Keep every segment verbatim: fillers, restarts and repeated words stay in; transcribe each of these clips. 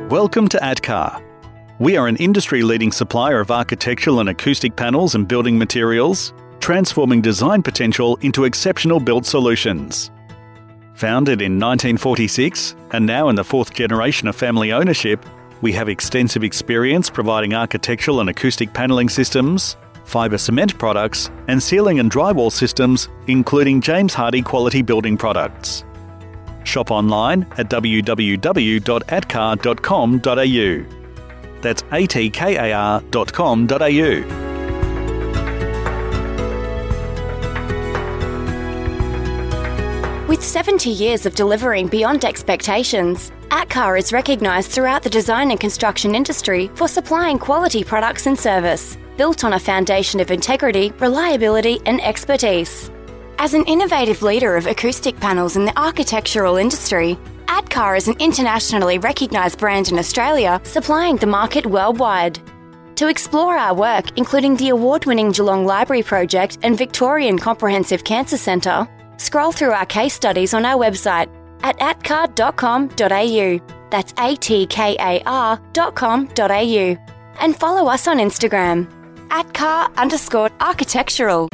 Welcome to Adcar. We are an industry-leading supplier of architectural and acoustic panels and building materials, transforming design potential into exceptional built solutions. Founded in nineteen forty-six and now in the fourth generation of family ownership, we have extensive experience providing architectural and acoustic panelling systems, fibre cement products, and ceiling and drywall systems, including James Hardie quality building products. Shop online at w w w dot adcar dot com dot a u. That's A T K A R dot com dot a u. With seventy years of delivering beyond expectations, Adcar is recognised throughout the design and construction industry for supplying quality products and service, built on a foundation of integrity, reliability and expertise. As an innovative leader of acoustic panels in the architectural industry, Adcar is an internationally recognised brand in Australia, supplying the market worldwide. To explore our work, including the award-winning Geelong Library Project and Victorian Comprehensive Cancer Centre, scroll through our case studies on our website at adcar dot com dot a u. That's A T K A R dot com dot a u. And follow us on Instagram, Adcar underscore architectural.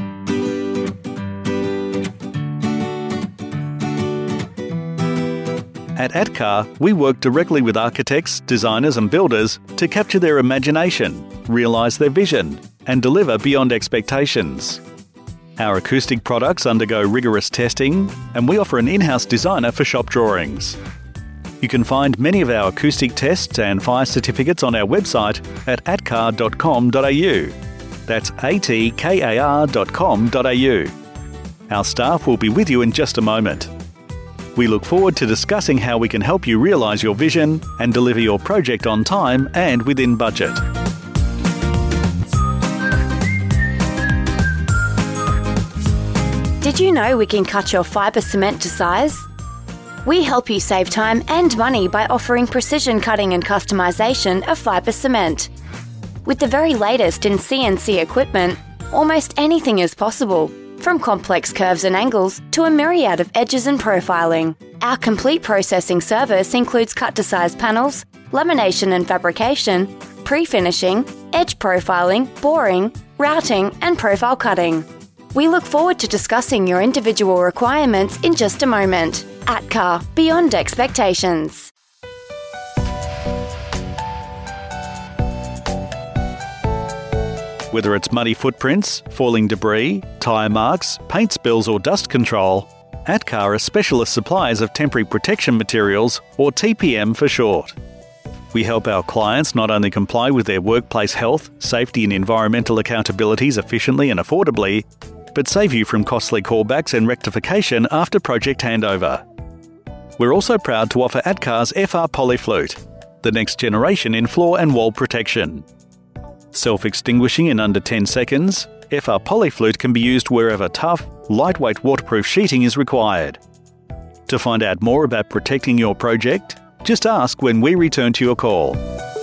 At Adcar, we work directly with architects, designers and builders to capture their imagination, realise their vision, and deliver beyond expectations. Our acoustic products undergo rigorous testing, and we offer an in-house designer for shop drawings. You can find many of our acoustic tests and fire certificates on our website at adcar dot com dot a u. That's A T K A R dot com dot a u. Our staff will be with you in just a moment. We look forward to discussing how we can help you realise your vision and deliver your project on time and within budget. Did you know we can cut your fibre cement to size? We help you save time and money by offering precision cutting and customisation of fibre cement. With the very latest in C N C equipment, almost anything is possible, from complex curves and angles to a myriad of edges and profiling. Our complete processing service includes cut-to-size panels, lamination and fabrication, pre-finishing, edge profiling, boring, routing and profile cutting. We look forward to discussing your individual requirements in just a moment. Adcar, beyond expectations. Whether it's muddy footprints, falling debris, tyre marks, paint spills or dust control, Adcar are specialist suppliers of temporary protection materials, or T P M for short. We help our clients not only comply with their workplace health, safety and environmental accountabilities efficiently and affordably, but save you from costly callbacks and rectification after project handover. We're also proud to offer Adcar's F R Polyflute, the next generation in floor and wall protection. Self-extinguishing in under ten seconds, F R Polyflute can be used wherever tough, lightweight waterproof sheeting is required. To find out more about protecting your project, just ask when we return to your call.